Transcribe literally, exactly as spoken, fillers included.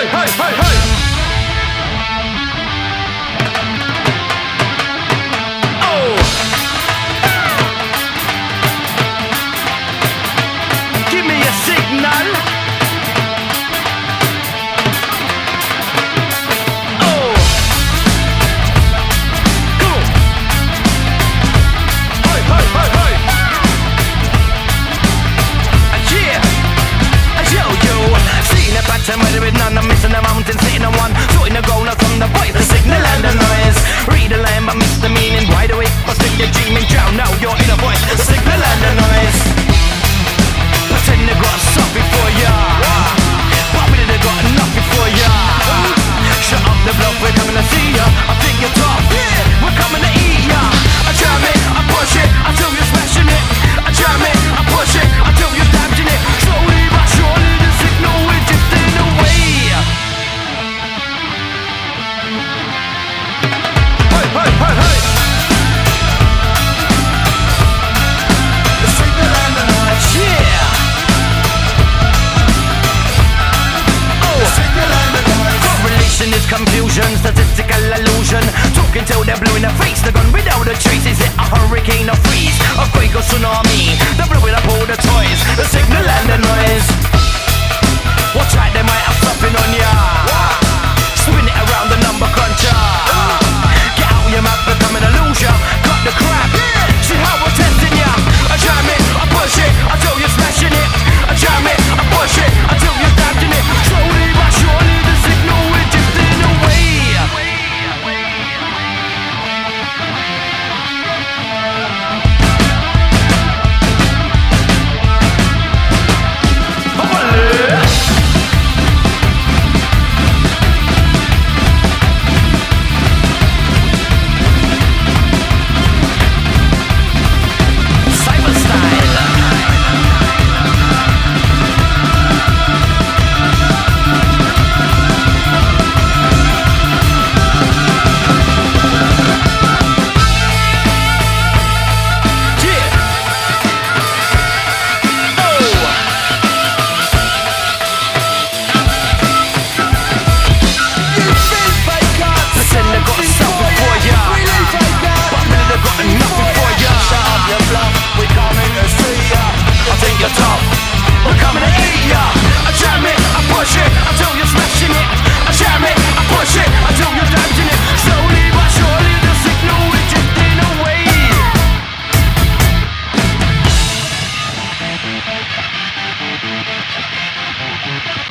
hey, hey, hey, hey. Oh. Give me a signal. Oh. Go. Hey, hey, hey, hey. Yeah. Yo, yo. Seen a pattern where there is none. I'm missing the mountain, sitting on one. Shooting the ground from the voice, the signal and the noise. Read the line, but miss the meaning. Wide awake, but still you're dreaming. Drown now, you're in a voice, the signal and the noise. Pretend they got something for ya, but really they got nothing for ya. Shut up the bluff, we're coming to see ya. I think you're tough, yeah, we're coming to eat ya. I jam it, I push it, until you're smashing it. I jam it, I push it, until you're damaging it. Slowly but surely the signal is drifting away. Hey, hey, hey, hey. The signal and the noise, yeah. Oh, the signal and the noise. Correlation is confusion, statistical illusion. Talking till they're blue in the face, they're gone without a trace. Is it a hurricane or freeze, earthquake or tsunami? They're blowing up all the toys, the signal and the noise. Watch out, they might have something on ya. Spin it around the number cruncher. Get out your map, become an illusion. Cut the crap, see how we're testing ya. I jam it, I push it, until you're smashing it. I jam it, I push it, until you're damaging it. Slowly but surely the signal is drifting away. Cyber style. Yeah. Oh. Pretend they got something for ya, but really they got nothing for ya. Shut up your bluff, we're coming to see ya. I think you're tough, we're coming to eat ya. I jam it, I push it, until you're smashing it. I jam it, I push it, until you're damaging it. Slowly but surely the signal is drifting away.